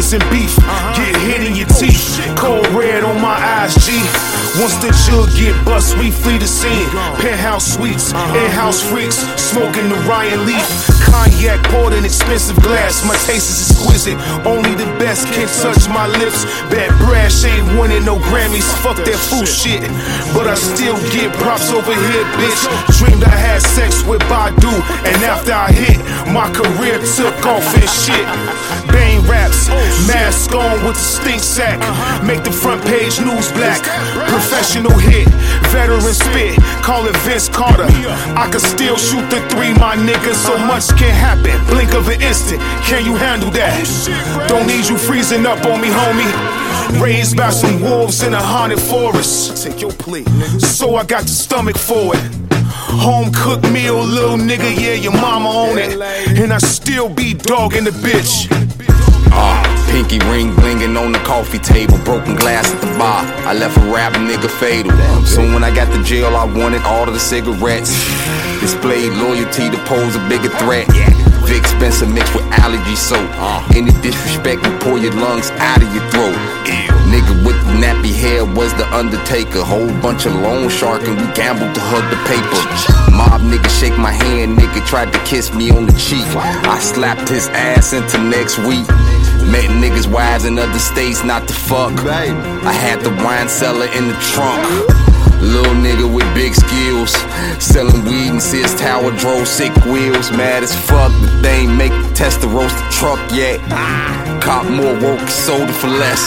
Beats and beef, get hit in your teeth. Cold red on my eyes, G. Once the jug get bust, we flee the scene. Penthouse suites, in-house freaks, smoking the Ryan Leaf. Cognac poured in expensive glass. My taste is exquisite. Only the best can touch my lips. Bad Brash ain't winning no Grammys. Fuck that fool shit. But I still get props over here, bitch. Dreamed I had sex with Badu, and after I hit, my career took off and shit. Bang raps, mask on with the stink sack. Make the front page news black. Professional hit, veteran spit. Call it Vince Carter. I can still shoot the three, my nigga. So much can happen. Blink of an instant. Can you handle that? Don't need you freezing up on me, homie. Raised by some wolves in a haunted forest. Take your plate, nigga. So I got the stomach for it. Home cooked meal, little nigga, yeah, your mama on it. And I still be dogging the bitch. Pinky ring blinging on the coffee table, broken glass at the bar. I left a rap nigga fatal. Soon when I got to jail, I wanted all of the cigarettes. Displayed loyalty to pose a bigger threat. Vic Spencer mixed with allergy soap. Any disrespect will pour your lungs out of your throat. Nigga with the nappy hair was the Undertaker. Whole bunch of loan shark and we gambled to hug the paper. Mob nigga shake my hand, nigga tried to kiss me on the cheek. I slapped his ass into next week. Met niggas wives in other states not to fuck. I had the wine cellar in the trunk. Little nigga with big skills, selling weed in Sears Tower, drove sick wheels. Mad as fuck, the thing make the test to roast the truck yet. Cop more woke, sold it for less.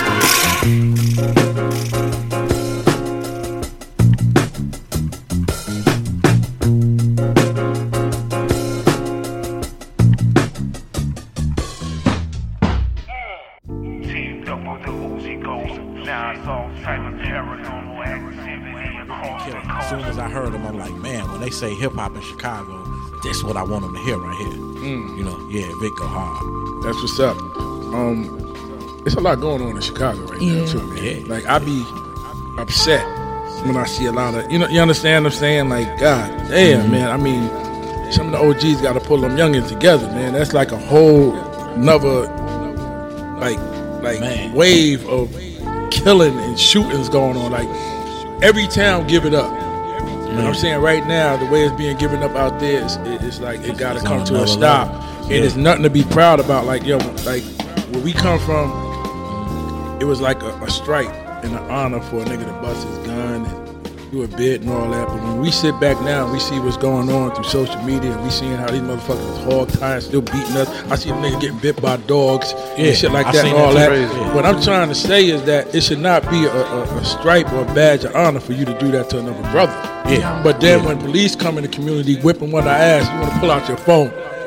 As soon as I heard them, I'm like, man, when they say hip hop in Chicago, this is what I want them to hear right here. You know, yeah, Vic go hard. That's what's up. There's a lot going on in Chicago right now too, man. Yeah. Like I be upset when I see a lot of, you understand what I'm saying? Like, God damn, man. I mean, some of the OGs got to pull them youngins together, man. That's like a whole nother, like Man. wave of killing and shootings going on. Like every town give it up. You know what I'm saying? Right now, the way it's being given up out there, it's like it got to come to a stop. And it's nothing to be proud about. Like, yo, like where we come from, it was like a stripe and an honor for a nigga to bust his gun and do a bid and all that. But when we sit back now and we see what's going on through social media and we seeing how these motherfuckers is hog tying, still beating us. I see a nigga getting bit by dogs and shit like that and all that. What I'm trying to say is that it should not be a stripe or a badge of honor for you to do that to another brother. But then when police come in the community whipping one of our ass, you want to pull out your phone